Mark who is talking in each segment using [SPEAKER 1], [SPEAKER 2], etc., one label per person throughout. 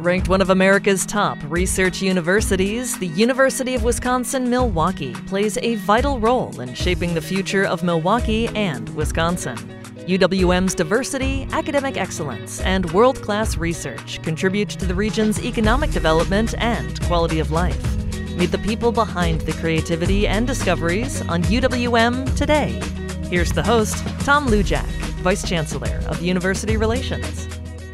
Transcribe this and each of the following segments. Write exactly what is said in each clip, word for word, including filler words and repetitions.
[SPEAKER 1] Ranked one of America's top research universities, the University of Wisconsin-Milwaukee plays a vital role in shaping the future of Milwaukee and Wisconsin. U W M's diversity, academic excellence, and world-class research contribute to the region's economic development and quality of life. Meet the people behind the creativity and discoveries on U W M Today. Here's the host, Tom Lujack, Vice Chancellor of University Relations.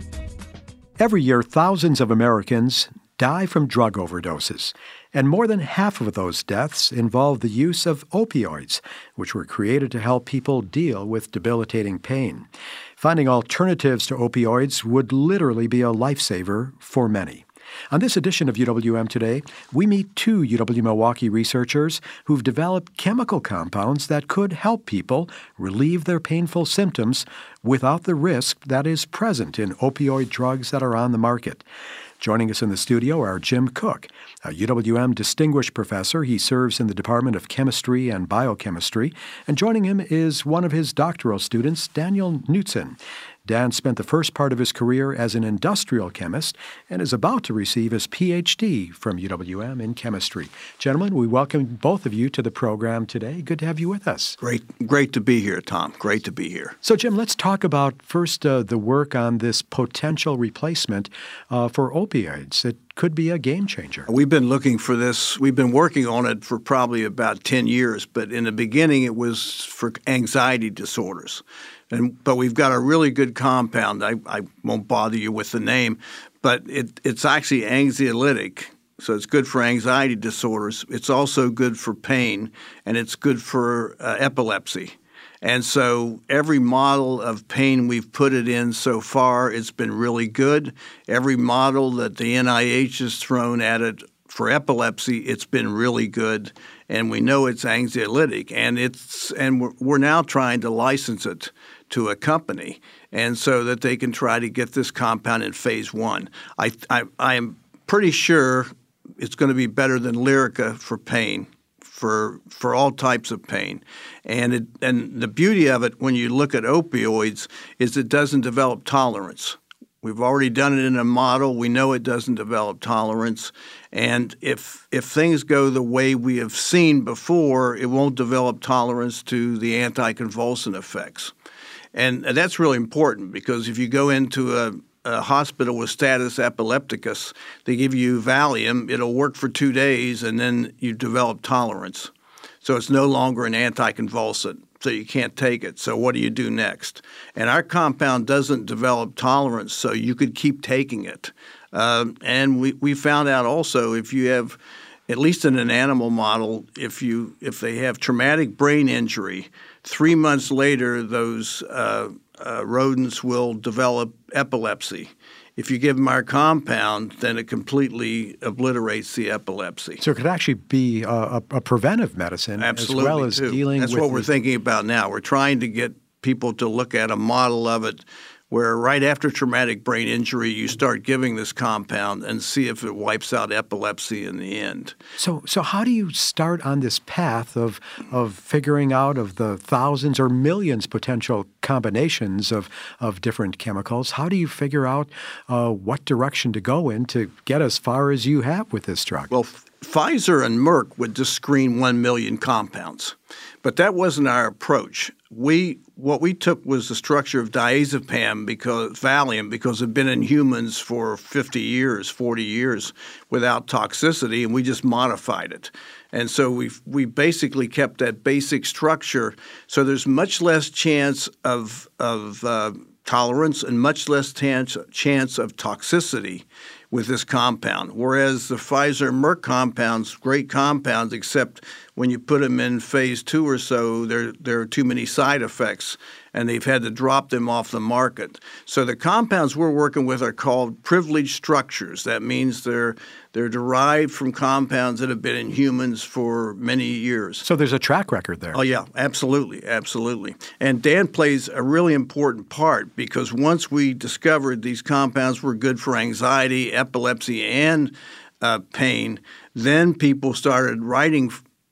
[SPEAKER 2] Every year, thousands of Americans die from drug overdoses, and more than half of those deaths involve the use of opioids, which were created to help people deal with debilitating pain. Finding alternatives to opioids would literally be a lifesaver for many. On this edition of U W M Today, we meet two U W-Milwaukee researchers who've developed chemical compounds that could help people relieve their painful symptoms without the risk that is present in opioid drugs that are on the market. Joining us in the studio are Jim Cook, a U W M distinguished professor. He serves in the Department of Chemistry and Biochemistry. And joining him is one of his doctoral students, Daniel Knutson. Dan spent the first part of his career as an industrial chemist and is about to receive his P H D from U W M in chemistry. Gentlemen, we welcome both of you to the program today. Good to have you with us.
[SPEAKER 3] Great, great to be here, Tom. Great to be here.
[SPEAKER 2] So, Jim, let's talk about first uh, the work on this potential replacement uh, for opioids. It could be a game changer.
[SPEAKER 3] We've been looking for this. We've been working on it for probably about ten years, but in the beginning it was for anxiety disorders. And, but we've got a really good compound. I, I won't bother you with the name, but it, it's actually anxiolytic, so it's good for anxiety disorders. It's also good for pain, and it's good for uh, epilepsy. And so every model of pain we've put it in so far, it's been really good. Every model that the N I H has thrown at it for epilepsy, it's been really good. And we know it's anxiolytic, and it's and we're, we're now trying to license it to a company, and so that they can try to get this compound in phase one. I I, I am pretty sure it's going to be better than Lyrica for pain, for for all types of pain. And it, and the beauty of it when you look at opioids is it doesn't develop tolerance. We've already done it in a model. We know it doesn't develop tolerance. And if if things go the way we have seen before, it won't develop tolerance to the anticonvulsant effects. And that's really important because if you go into a, a hospital with status epilepticus, they give you Valium, it'll work for two days, and then you develop tolerance. So it's no longer an anticonvulsant, so you can't take it. So what do you do next? And our compound doesn't develop tolerance, so you could keep taking it. Um, and we, we found out also if you have, at least in an animal model, if you if they have traumatic brain injury, three months later those uh, uh, rodents will develop epilepsy. If you give them our compound, then it completely obliterates the epilepsy.
[SPEAKER 2] So it could actually be a, a, a preventive medicine
[SPEAKER 3] Absolutely,
[SPEAKER 2] as well as
[SPEAKER 3] too.
[SPEAKER 2] dealing
[SPEAKER 3] That's
[SPEAKER 2] with...
[SPEAKER 3] That's what we're thinking about now. We're trying to get people to look at a model of it where right after traumatic brain injury, you start giving this compound and see if it wipes out epilepsy in the end.
[SPEAKER 2] So so how do you start on this path of of figuring out of the thousands or millions potential combinations of, of different chemicals? How do you figure out uh, what direction to go in to get as far as you have with this drug?
[SPEAKER 3] Well, Pfizer and Merck would just screen one million compounds. But that wasn't our approach. We what we took was the structure of diazepam because Valium because it'd been in humans for fifty years, forty years without toxicity, and we just modified it. And so we we basically kept that basic structure. So there's much less chance of of uh, tolerance and much less chance chance of toxicity with this compound, whereas the Pfizer-Merck compounds, great compounds, except when you put them in phase two or so, there, there are too many side effects, and they've had to drop them off the market. So the compounds we're working with are called privileged structures. That means they're they're derived from compounds that have been in humans for many years.
[SPEAKER 2] So there's a track record there.
[SPEAKER 3] Oh, yeah, absolutely, absolutely. And Dan plays a really important part because once we discovered these compounds were good for anxiety, epilepsy, and uh, pain, then people started writing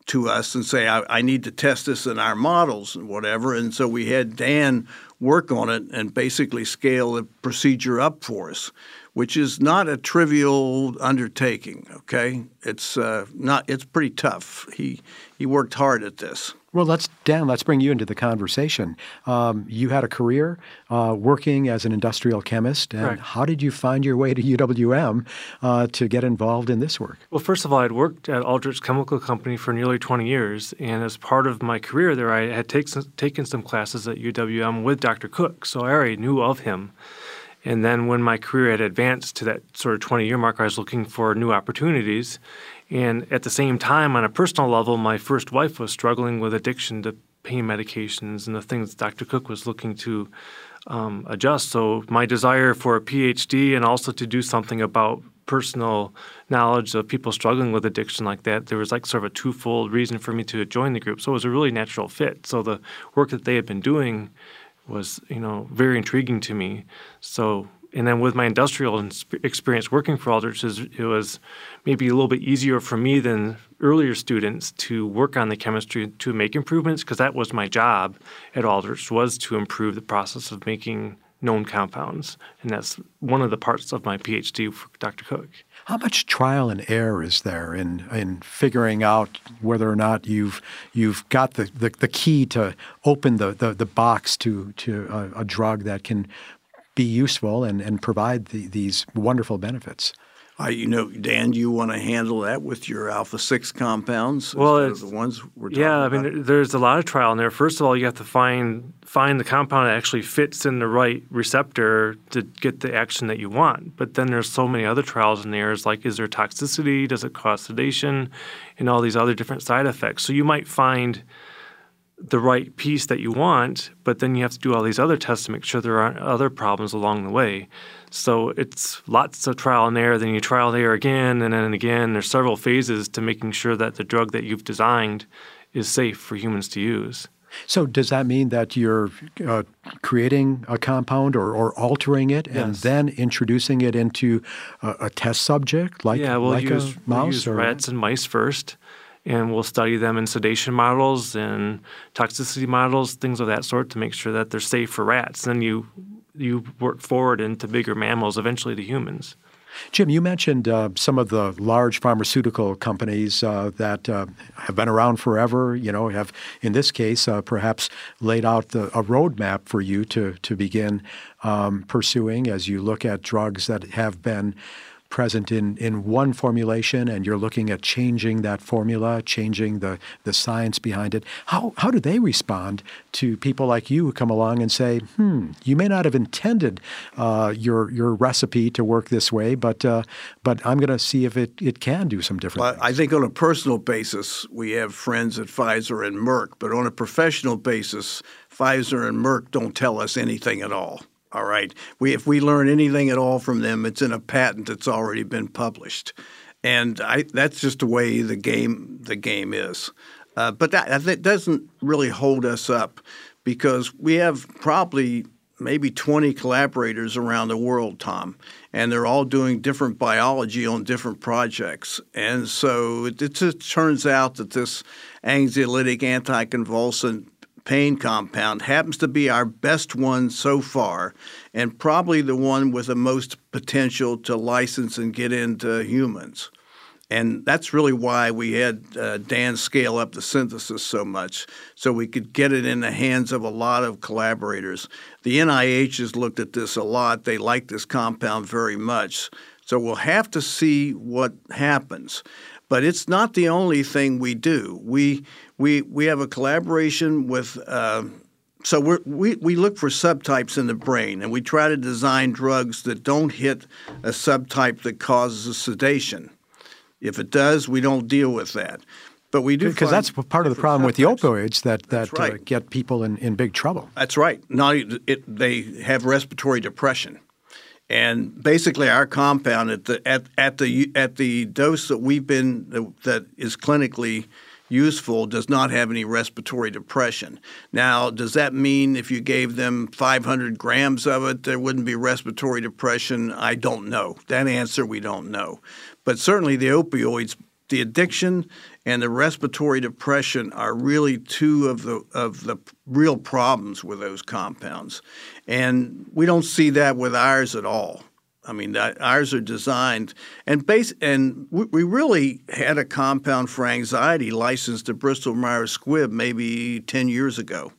[SPEAKER 3] to us and say, I, I need to test this in our models and whatever. And so we had Dan work on it and basically scale the procedure up for us, which is not a trivial undertaking, okay? It's uh, not. It's pretty tough. He he worked hard at this.
[SPEAKER 2] Well, let's Dan. Let's bring you into the conversation. Um, you had a career uh, working as an industrial chemist, and
[SPEAKER 4] Correct.
[SPEAKER 2] How did you find your way to U W M uh, to get involved in this work?
[SPEAKER 4] Well, first of all, I'd worked at Aldrich Chemical Company for nearly twenty years, and as part of my career there, I had take, taken some classes at U W M with Doctor Cook, so I already knew of him. And then when my career had advanced to that sort of twenty-year mark, I was looking for new opportunities. And at the same time, on a personal level, my first wife was struggling with addiction to pain medications and the things Doctor Cook was looking to um, adjust. So my desire for a P H D and also to do something about personal knowledge of people struggling with addiction like that, there was like sort of a twofold reason for me to join the group. So it was a really natural fit. So the work that they had been doing was, you know, very intriguing to me. So, and then with my industrial experience working for Aldrich, it was maybe a little bit easier for me than earlier students to work on the chemistry to make improvements, because that was my job at Aldrich, was to improve the process of making known compounds. And that's one of the parts of my P H D for Doctor Cook.
[SPEAKER 2] How much trial and error is there in in figuring out whether or not you've you've got the, the, the key to open the, the, the box to to a, a drug that can be useful and, and provide the, these wonderful benefits?
[SPEAKER 3] Uh, you know, Dan, do you want to handle that with your alpha six compounds?
[SPEAKER 4] Well,
[SPEAKER 3] instead of the ones we're talking
[SPEAKER 4] yeah, I
[SPEAKER 3] about?
[SPEAKER 4] mean, there's a lot of trial in there. First of all, you have to find find the compound that actually fits in the right receptor to get the action that you want. But then there's so many other trials in there. It's like, is there toxicity? Does it cause sedation? And all these other different side effects. So you might find the right piece that you want, but then you have to do all these other tests to make sure there aren't other problems along the way. So it's lots of trial and error. Then you trial and error again and then again. There's several phases to making sure that the drug that you've designed is safe for humans to use.
[SPEAKER 2] So does that mean that you're uh, creating a compound or, or altering it and
[SPEAKER 4] Yes.
[SPEAKER 2] then introducing it into a, a test subject like,
[SPEAKER 4] yeah, we'll
[SPEAKER 2] like
[SPEAKER 4] use,
[SPEAKER 2] a
[SPEAKER 4] we'll
[SPEAKER 2] mouse?
[SPEAKER 4] use
[SPEAKER 2] or
[SPEAKER 4] rats and mice first, and we'll study them in sedation models and toxicity models, things of that sort, to make sure that they're safe for rats. Then you you work forward into bigger mammals, eventually to humans.
[SPEAKER 2] Jim, you mentioned uh, some of the large pharmaceutical companies uh, that uh, have been around forever, you know, have, in this case, uh, perhaps laid out the, a roadmap for you to, to begin um, pursuing as you look at drugs that have been present in, in one formulation and you're looking at changing that formula, changing the, the science behind it. How, how do they respond to people like you who come along and say, hmm, you may not have intended uh, your your recipe to work this way, but uh, but I'm going to see if it, it can do some different
[SPEAKER 3] Well,
[SPEAKER 2] things.
[SPEAKER 3] I think on a personal basis, we have friends at Pfizer and Merck, but on a professional basis, Pfizer and Merck don't tell us anything at all. All right. We if we learn anything at all from them, it's in a patent that's already been published, and I, that's just the way the game the game is. Uh, but that, that doesn't really hold us up, because we have probably maybe twenty collaborators around the world, Tom, and they're all doing different biology on different projects. And so it, it just turns out that this anxiolytic anticonvulsant pain compound happens to be our best one so far, and probably the one with the most potential to license and get into humans. And that's really why we had uh, Dan scale up the synthesis so much, so we could get it in the hands of a lot of collaborators. The N I H has looked at this a lot. They like this compound very much. So we'll have to see what happens. But it's not the only thing we do. We we we have a collaboration with uh, so we're, we we look for subtypes in the brain, and we try to design drugs that don't hit a subtype that causes sedation. If it does, we don't deal with that. But we do,
[SPEAKER 2] because that's part of the problem with the opioids that that
[SPEAKER 3] right.
[SPEAKER 2] uh, get people in, in big trouble.
[SPEAKER 3] That's right. Not it, they have respiratory depression. And basically, our compound at the at, at the at the dose that we've been that is clinically useful does not have any respiratory depression. Now, does that mean if you gave them five hundred grams of it, there wouldn't be respiratory depression? I don't know. That answer we don't know. But certainly, the opioids, the addiction and the respiratory depression are really two of the of the real problems with those compounds. And we don't see that with ours at all. I mean, that, ours are designed, and base, and we, we really had a compound for anxiety licensed to Bristol Myers Squibb maybe ten years ago.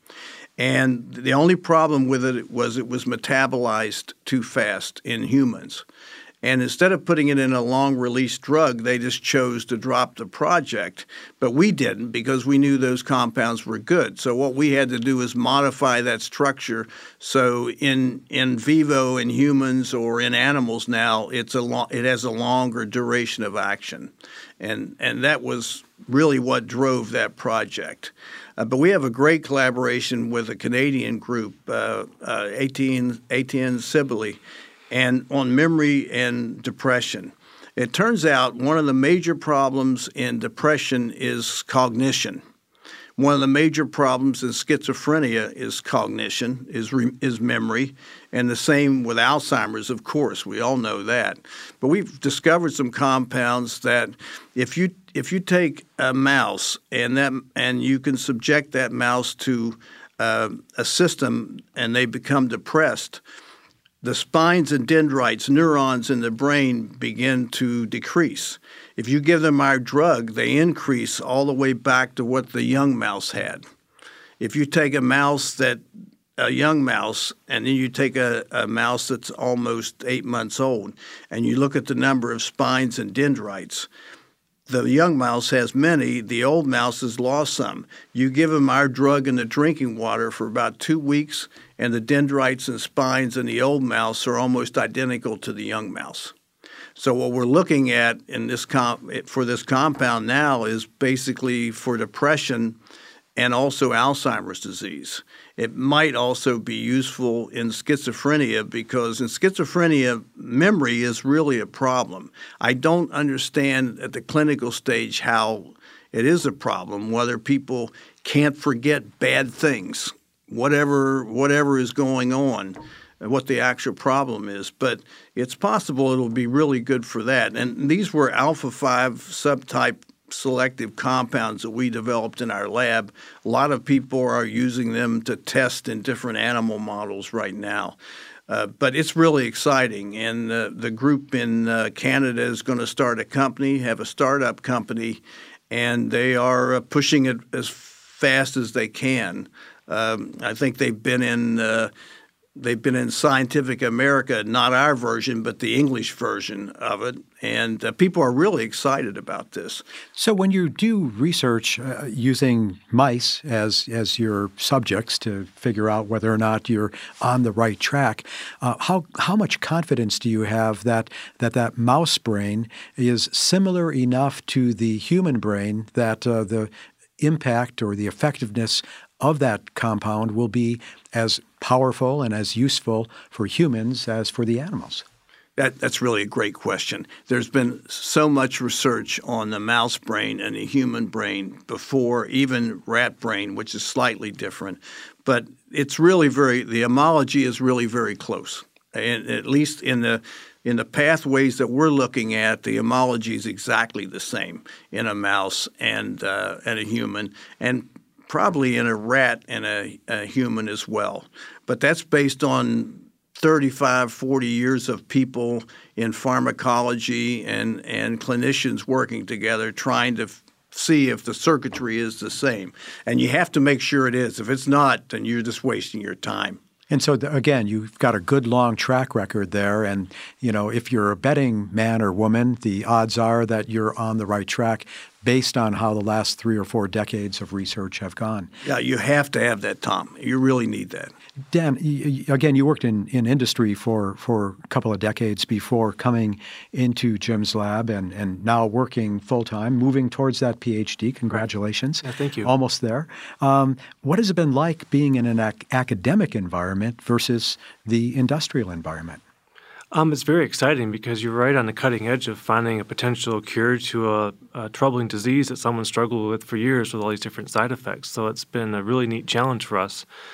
[SPEAKER 3] And the only problem with it was it was metabolized too fast in humans. And instead of putting it in a long-release drug, they just chose to drop the project. But we didn't, because we knew those compounds were good. So what we had to do is modify that structure. So in in vivo, in humans or in animals now, it's a lo- it has a longer duration of action. And, and that was really what drove that project. Uh, but we have a great collaboration with a Canadian group, uh, uh, Etienne, Etienne Sibley, and on memory and depression. It turns out one of the major problems in depression is cognition. One of the major problems in schizophrenia is cognition, is re, is memory, and the same with Alzheimer's, of course. We all know that. But we've discovered some compounds that if you if you take a mouse and that and you can subject that mouse to uh, a system and they become depressed, the spines and dendrites, neurons in the brain, begin to decrease. If you give them our drug, they increase all the way back to what the young mouse had. If you take a mouse that, a young mouse, and then you take a, a mouse that's almost eight months old, and you look at the number of spines and dendrites, the young mouse has many, the old mouse has lost some. You give them our drug in the drinking water for about two weeks, and the dendrites and spines in the old mouse are almost identical to the young mouse. So what we're looking at in this com- for this compound now is basically for depression and also Alzheimer's disease. It might also be useful in schizophrenia because in schizophrenia, memory is really a problem. I don't understand at the clinical stage how it is a problem, whether people can't forget bad things, whatever whatever is going on, what the actual problem is. But it's possible it'll be really good for that. And these were alpha five subtype selective compounds that we developed in our lab. A lot of people are using them to test in different animal models right now. Uh, but it's really exciting. And uh, the group in uh, Canada is going to start a company, have a startup company, and they are uh, pushing it as fast as they can. Um, I think they've been in uh, they've been in Scientific America, not our version, but the English version of it, and uh, people are really excited about this.
[SPEAKER 2] So when you do research uh, using mice as as your subjects to figure out whether or not you're on the right track, uh, how how much confidence do you have that that that mouse brain is similar enough to the human brain that uh, the impact or the effectiveness of that compound will be as powerful and as useful for humans as for the animals?
[SPEAKER 3] That, that's really a great question. There's been so much research on the mouse brain and the human brain before, even rat brain, which is slightly different. But it's really very – the homology is really very close. And at least in the in the pathways that we're looking at, the homology is exactly the same in a mouse and uh, and a human, and probably in a rat and a, a human as well. But that's based on thirty-five, forty years of people in pharmacology and, and clinicians working together trying to f- see if the circuitry is the same. And you have to make sure it is. If it's not, then you're just wasting your time.
[SPEAKER 2] And so, again, you've got a good long track record there. And, you know, if you're a betting man or woman, the odds are that you're on the right track based on how the last three or four decades of research have gone.
[SPEAKER 3] Yeah, you have to have that, Tom. You really need that.
[SPEAKER 2] Dan, again, you worked in, in industry for, for a couple of decades before coming into Jim's lab and, and now working full-time, moving towards that P H D. Congratulations.
[SPEAKER 4] Yeah, thank you.
[SPEAKER 2] Almost there. Um, what has it been like being in an ac- academic environment versus the industrial environment?
[SPEAKER 4] Um, it's very exciting because you're right on the cutting edge of finding a potential cure to a, a troubling disease that someone struggled with for years with all these different side effects. So it's been a really neat challenge for us.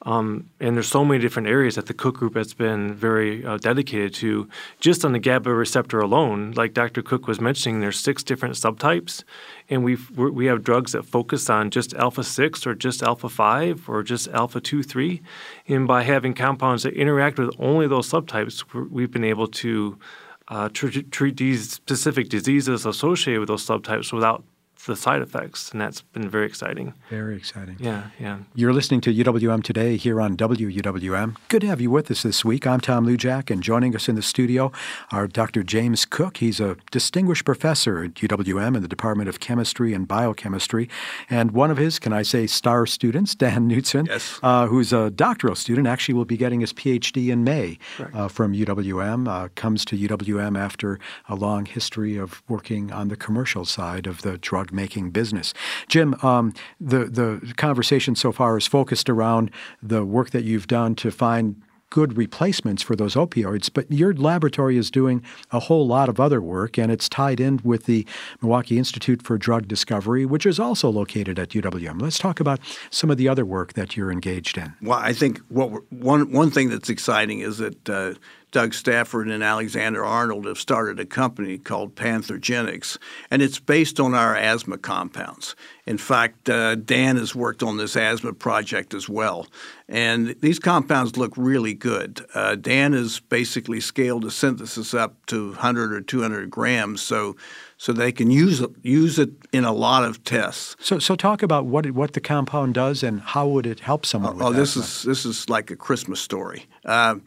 [SPEAKER 4] Um, and there's so many different areas that the Cook Group has been very uh, dedicated to. Just on the GABA receptor alone, like Doctor Cook was mentioning, there's six different subtypes, and we we have drugs that focus on just alpha six or just alpha five or just alpha two, three. And by having compounds that interact with only those subtypes, we've been able to uh, tr- treat these specific diseases associated with those subtypes without the side effects, and that's been very exciting.
[SPEAKER 2] Very exciting.
[SPEAKER 4] Yeah, yeah.
[SPEAKER 2] You're listening to U W M Today here on W U W M. Good to have you with us this week. I'm Tom Lujack, and joining us in the studio are Doctor James Cook. He's a distinguished professor at U W M in the Department of Chemistry and Biochemistry, and one of his, can I say, star students, Dan Knutson,
[SPEAKER 3] yes.
[SPEAKER 2] uh, who's a doctoral student, actually will be getting his P H D in May uh, from U W M, uh, comes to U W M after a long history of working on the commercial side of the drug making business. Jim, um, the, the conversation so far is focused around the work that you've done to find good replacements for those opioids, but your laboratory is doing a whole lot of other work, and it's tied in with the Milwaukee Institute for Drug Discovery, which is also located at U W M. Let's talk about some of the other work that you're engaged in.
[SPEAKER 3] Well, I think what we're, one one thing that's exciting is that uh, Doug Stafford and Alexander Arnold have started a company called Panthergenics, and it's based on our asthma compounds. In fact, uh, Dan has worked on this asthma project as well, and these compounds look really good. Uh, Dan has basically scaled the synthesis up to one hundred or two hundred grams, so so they can use it, use it in a lot of tests.
[SPEAKER 2] So, so talk about what it, what the compound does and how would it help someone
[SPEAKER 3] Oh,
[SPEAKER 2] with
[SPEAKER 3] oh
[SPEAKER 2] that.
[SPEAKER 3] this is this is like a Christmas story. Uh,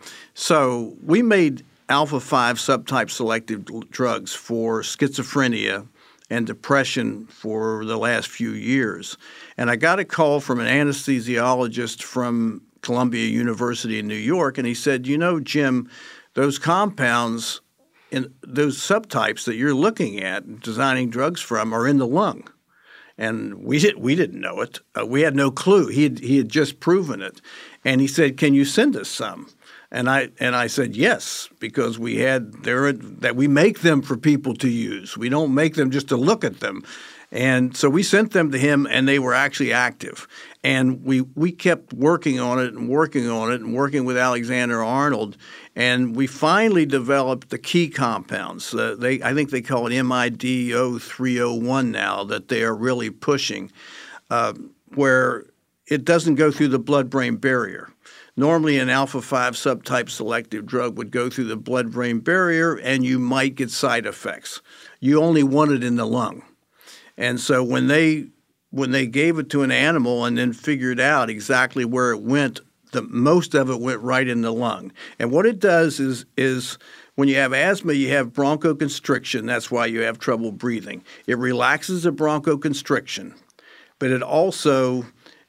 [SPEAKER 3] so we made alpha five subtype selective drugs for schizophrenia and depression for the last few years. And I got a call from an anesthesiologist from Columbia University in New York, and he said, you know, Jim, those compounds in those subtypes that you're looking at and designing drugs from are in the lung. And we, did, we didn't know it. Uh, we had no clue. He had, he had just proven it. And he said, can you send us some? And I and I said yes, because we had there that we make them for people to use. We don't make them just to look at them. And so we sent them to him, and they were actually active. And we we kept working on it and working on it and working with Alexander Arnold, and we finally developed the key compounds. Uh, they I think they call it M I D zero three zero one now that they are really pushing, uh, where it doesn't go through the blood-brain barrier. Normally, an alpha five subtype selective drug would go through the blood-brain barrier, and you might get side effects. You only want it in the lung. And so when they when they gave it to an animal and then figured out exactly where it went, the most of it went right in the lung. And what it does is is when you have asthma, you have bronchoconstriction. That's why you have trouble breathing. It relaxes the bronchoconstriction, but it also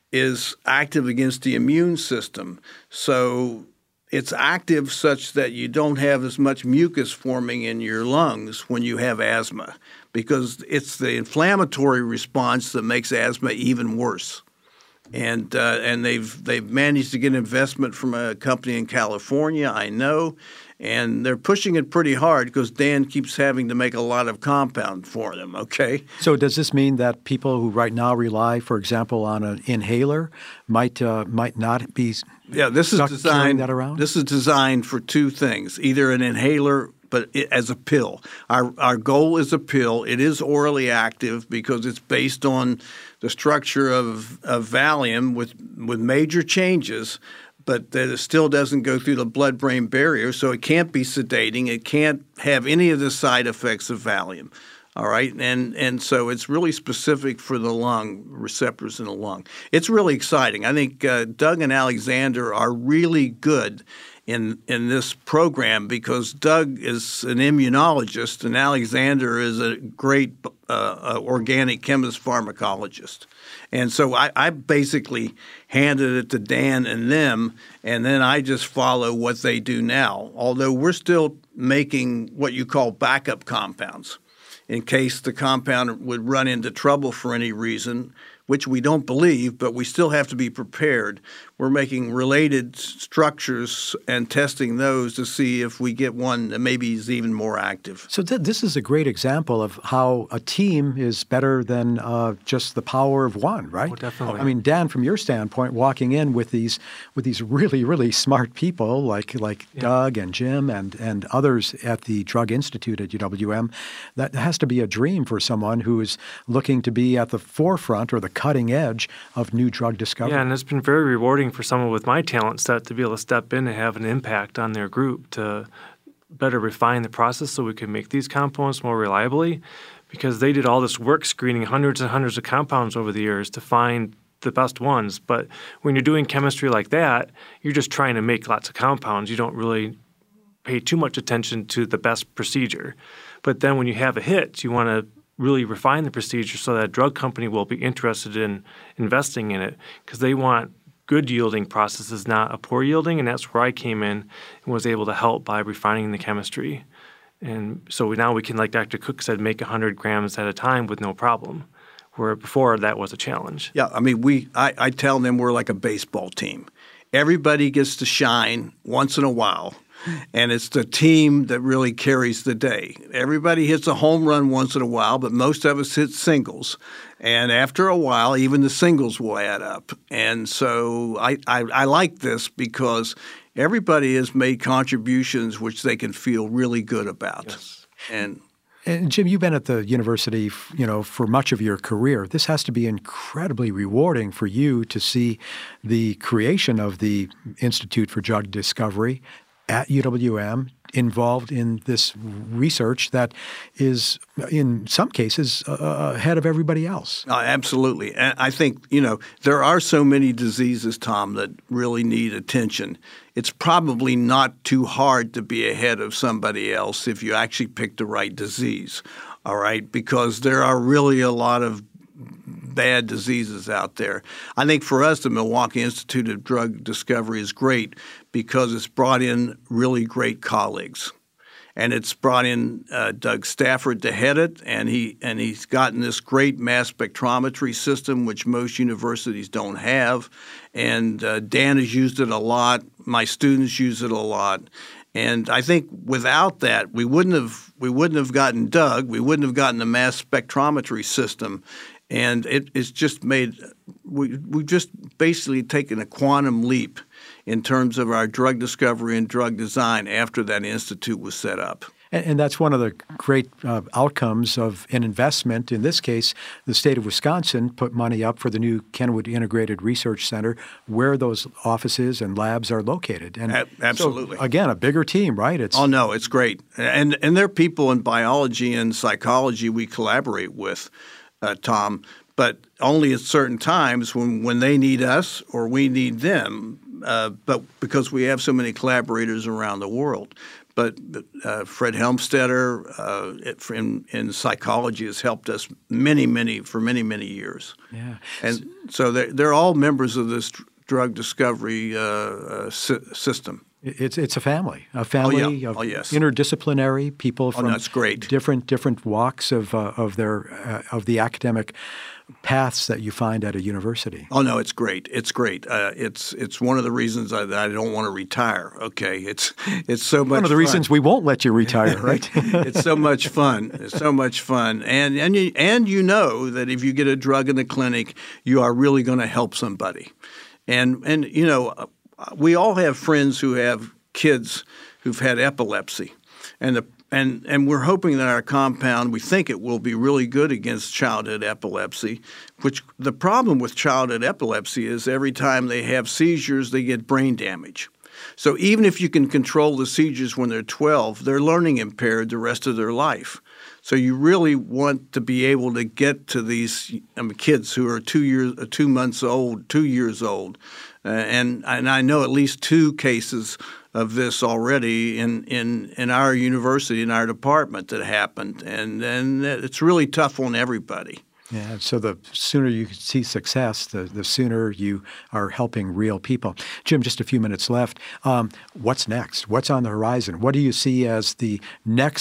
[SPEAKER 3] is active against the immune system. So it's active such that you don't have as much mucus forming in your lungs when you have asthma, because it's the inflammatory response that makes asthma even worse. And uh, and they've they've managed to get investment from a company in California, I know, and they're pushing it pretty hard because Dan keeps having to make a lot of compound for them, okay?
[SPEAKER 2] So does this mean that people who right now rely, for example, on an inhaler might uh, might not be
[SPEAKER 3] yeah, this is
[SPEAKER 2] stuck
[SPEAKER 3] designed,
[SPEAKER 2] carrying that around?
[SPEAKER 3] This is designed for two things, either an inhaler but it, as a pill. Our our goal is a pill. It is orally active because it's based on the structure of, of Valium with with major changes, but that it still doesn't go through the blood-brain barrier, so it can't be sedating. It can't have any of the side effects of Valium. All right, and and so it's really specific for the lung, receptors in the lung. It's really exciting. I think uh, Doug and Alexander are really good in in this program because Doug is an immunologist and Alexander is a great uh, uh, organic chemist pharmacologist. And so I, I basically handed it to Dan and them, and then I just follow what they do now, although we're still making what you call backup compounds in case the compound would run into trouble for any reason, which we don't believe, but we still have to be prepared. we're making related structures and testing those to see if we get one that maybe is even more active.
[SPEAKER 2] So th- this is a great example of how a team is better than uh, just the power of one, right?
[SPEAKER 4] Oh, definitely.
[SPEAKER 2] I mean, Dan, from your standpoint, walking in with these with these really, really smart people like like
[SPEAKER 4] Yeah.
[SPEAKER 2] Doug and Jim and and others at the Drug Institute at U W M, that has to be a dream for someone who is looking to be at the forefront or the cutting edge of new drug discovery.
[SPEAKER 4] Yeah, and it's been very rewarding for someone with my talent set to be able to step in and have an impact on their group to better refine the process so we can make these compounds more reliably, because they did all this work screening hundreds and hundreds of compounds over the years to find the best ones. But when you're doing chemistry like that, you're just trying to make lots of compounds. You don't really pay too much attention to the best procedure. But then when you have a hit, you want to really refine the procedure so that a drug company will be interested in investing in it, because they want good yielding processes, not a poor yielding. And that's where I came in and was able to help by refining the chemistry. And so we, now we can, like Doctor Cook said, make one hundred grams at a time with no problem, where before that was a challenge.
[SPEAKER 3] Yeah, I mean, we I, I tell them we're like a baseball team. Everybody gets to shine once in a while, and it's the team that really carries the day. Everybody hits a home run once in a while, but most of us hit singles. And after a while, even the singles will add up. And so I, I, I like this because everybody has made contributions which they can feel really good about.
[SPEAKER 4] Yes.
[SPEAKER 3] And
[SPEAKER 2] And Jim, you've been at the university, you know, for much of your career. This has to be incredibly rewarding for you to see the creation of the Institute for Drug Discovery at U W M involved in this research that is, in some cases, uh, ahead of everybody else.
[SPEAKER 3] Uh, absolutely. And I think, you know, there are so many diseases, Tom, that really need attention. It's probably not too hard to be ahead of somebody else if you actually pick the right disease, all right, because there are really a lot of bad diseases out there. I think for us, the Milwaukee Institute of Drug Discovery is great because it's brought in really great colleagues. And it's brought in uh, Doug Stafford to head it, and he and he's gotten this great mass spectrometry system, which most universities don't have. And uh, Dan has used it a lot. My students use it a lot. And I think without that, we wouldn't have we wouldn't have gotten Doug. We wouldn't have gotten the mass spectrometry system. And it, it's just made we we've just basically taken a quantum leap in terms of our drug discovery and drug design after that institute was set up.
[SPEAKER 2] And, and that's one of the great uh, outcomes of an investment. In this case, the state of Wisconsin put money up for the new Kenwood Integrated Research Center, where those offices and labs are located. And
[SPEAKER 3] A- absolutely.
[SPEAKER 2] So, again, a bigger team, right? It's
[SPEAKER 3] oh no, it's great. And and there are people in biology and psychology we collaborate with, uh, Tom, but only at certain times when, when they need us or we need them. Uh, but because we have so many collaborators around the world. But uh, Fred Helmstetter uh, in, in psychology has helped us many, many for many, many years.
[SPEAKER 2] Yeah,
[SPEAKER 3] and so they're, they're all members of this drug discovery uh, uh, sy- system.
[SPEAKER 2] It's it's a family, a family
[SPEAKER 3] oh, yeah.
[SPEAKER 2] of
[SPEAKER 3] oh, yes.
[SPEAKER 2] interdisciplinary people from
[SPEAKER 3] oh, that's great.
[SPEAKER 2] different different walks of uh, of their uh, of the academic paths that you find at a university.
[SPEAKER 3] Oh no, it's great. It's great. Uh, it's it's one of the reasons I, that I don't want to retire. Okay, it's it's so much.
[SPEAKER 2] One of the
[SPEAKER 3] fun.
[SPEAKER 2] reasons we won't let you retire, right?
[SPEAKER 3] It's so much fun. It's so much fun, and and you, and you know that if you get a drug in the clinic, you are really going to help somebody, and and you know we all have friends who have kids who've had epilepsy, and the And and we're hoping that our compound, we think it will be really good against childhood epilepsy, which the problem with childhood epilepsy is every time they have seizures, they get brain damage. So even if you can control the seizures when they're twelve, they're learning impaired the rest of their life. So you really want to be able to get to these I mean, kids who are two years, two months old, two years old. Uh, and, and I know at least two cases of this already in, in, in our university, in our department that happened. And, and it's really tough on everybody.
[SPEAKER 2] Yeah, so the sooner you see success, the, the sooner you are helping real people. Jim, just a few minutes left. Um, what's next? What's on the horizon? What do you see as the next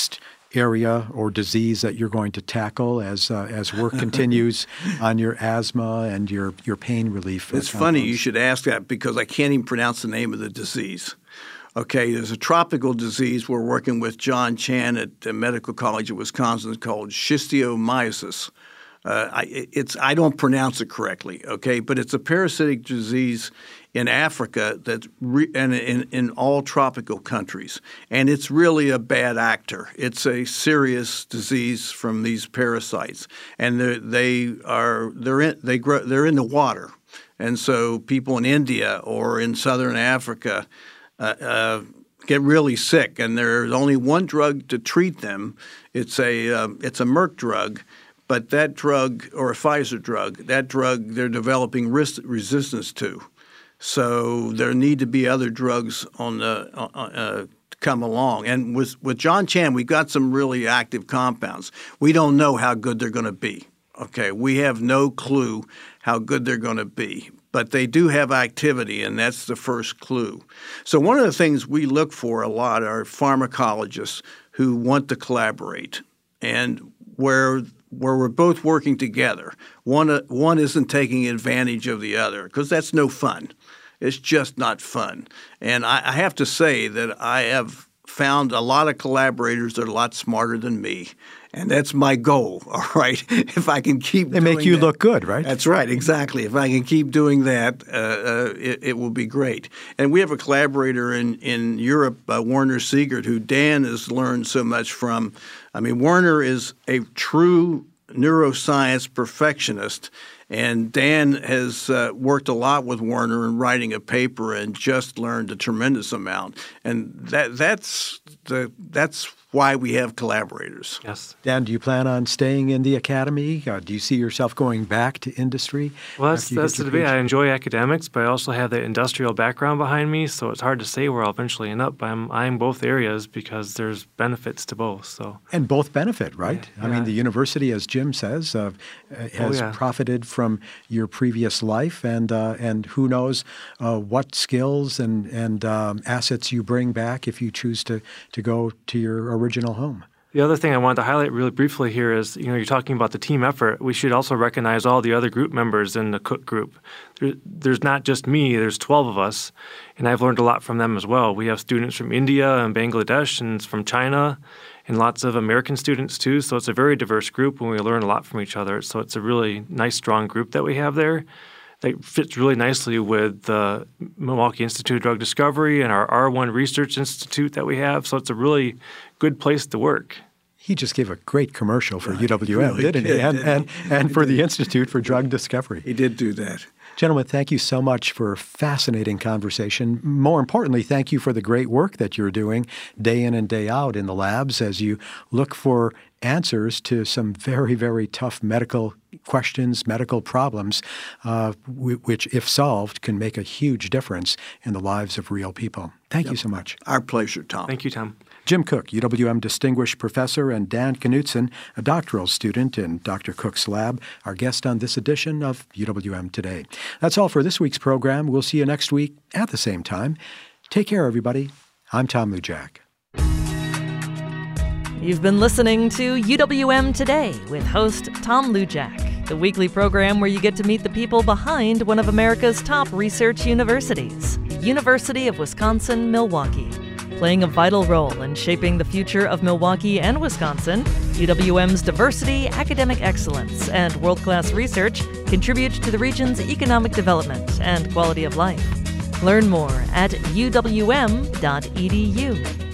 [SPEAKER 2] area or disease that you're going to tackle as uh, as work continues on your asthma and your, your pain relief?
[SPEAKER 3] It's
[SPEAKER 2] compounds?
[SPEAKER 3] funny you should ask that because I can't even pronounce the name of the disease. Okay, there's a tropical disease we're working with John Chan at the Medical College of Wisconsin called schistosomiasis. Uh, I, it's I don't pronounce it correctly, okay, but it's a parasitic disease in Africa that's re- and in, in all tropical countries, and it's really a bad actor. It's a serious disease from these parasites, and they are they're in, they grow they're in the water, and so people in India or in southern Africa uh, uh, get really sick, and there's only one drug to treat them. It's a uh, it's a Merck drug. But that drug, or a Pfizer drug, that drug they're developing res- resistance to. So there need to be other drugs on the uh, uh, come along. And with, with John Chan, we got some really active compounds. We don't know how good they're going to be. Okay, we have no clue how good they're going to be. But they do have activity, and that's the first clue. So one of the things we look for a lot are pharmacologists who want to collaborate, and where where we're both working together. One uh, one isn't taking advantage of the other because that's no fun. It's just not fun. And I, I have to say that I have found a lot of collaborators that are a lot smarter than me. And that's my goal, all right? If I can keep
[SPEAKER 2] They
[SPEAKER 3] doing
[SPEAKER 2] make you
[SPEAKER 3] that,
[SPEAKER 2] look good, right?
[SPEAKER 3] That's right, exactly. If I can keep doing that, uh, uh, it, it will be great. And we have a collaborator in, in Europe, uh, Werner Siegert, who Dan has learned so much from. I mean, Werner is a true neuroscience perfectionist, and Dan has uh, worked a lot with Werner in writing a paper and just learned a tremendous amount. And that that's the that's why we have collaborators.
[SPEAKER 4] Yes.
[SPEAKER 2] Dan, do you plan on staying in the academy? Uh, do you see yourself going back to industry?
[SPEAKER 4] Well, that's, that's the debate.
[SPEAKER 2] P H D?
[SPEAKER 4] I enjoy academics, but I also have the industrial background behind me, so it's hard to say where I'll eventually end up. But I'm eyeing both areas because there's benefits to both. So
[SPEAKER 2] And both benefit, right?
[SPEAKER 4] Yeah,
[SPEAKER 2] I
[SPEAKER 4] yeah.
[SPEAKER 2] mean, the university, as Jim says, uh, has
[SPEAKER 4] Oh, yeah.
[SPEAKER 2] profited from your previous life, and uh, and who knows uh, what skills and and um, assets you bring back if you choose to to go to your original home.
[SPEAKER 4] the other thing I wanted to highlight really briefly here is, you know, you're talking about the team effort. We should also recognize all the other group members in the Cook group. There, there's not just me. There's twelve of us, and I've learned a lot from them as well. We have students from India and Bangladesh and from China, and lots of American students too. So it's a very diverse group, and we learn a lot from each other. So it's a really nice, strong group that we have there that fits really nicely with the Milwaukee Institute of Drug Discovery and our R one Research Institute that we have. So it's a really good place to work.
[SPEAKER 2] He just gave a great commercial for
[SPEAKER 3] Right.
[SPEAKER 2] U W M,
[SPEAKER 3] Really
[SPEAKER 2] didn't he?
[SPEAKER 3] did,
[SPEAKER 2] And,
[SPEAKER 3] didn't
[SPEAKER 2] and,
[SPEAKER 3] he?
[SPEAKER 2] and
[SPEAKER 3] He
[SPEAKER 2] for the
[SPEAKER 3] did.
[SPEAKER 2] Institute for Drug Discovery.
[SPEAKER 3] He did do that.
[SPEAKER 2] Gentlemen, thank you so much for a fascinating conversation. More importantly, thank you for the great work that you're doing day in and day out in the labs as you look for answers to some very, very tough medical questions, medical problems, uh, w- which, if solved, can make a huge difference in the lives of real people. Thank you so much.
[SPEAKER 3] Our pleasure, Tom.
[SPEAKER 4] Thank you, Tom.
[SPEAKER 2] Jim Cook, U W M Distinguished Professor, and Dan Knutson, a doctoral student in Doctor Cook's lab, our guest on this edition of U W M Today. That's all for this week's program. We'll see you next week at the same time. Take care, everybody. I'm Tom Lujack.
[SPEAKER 1] You've been listening to U W M Today with host Tom Lujack, the weekly program where you get to meet the people behind one of America's top research universities, University of Wisconsin-Milwaukee. Playing a vital role in shaping the future of Milwaukee and Wisconsin, U W M's diversity, academic excellence, and world-class research contribute to the region's economic development and quality of life. Learn more at u w m dot e d u.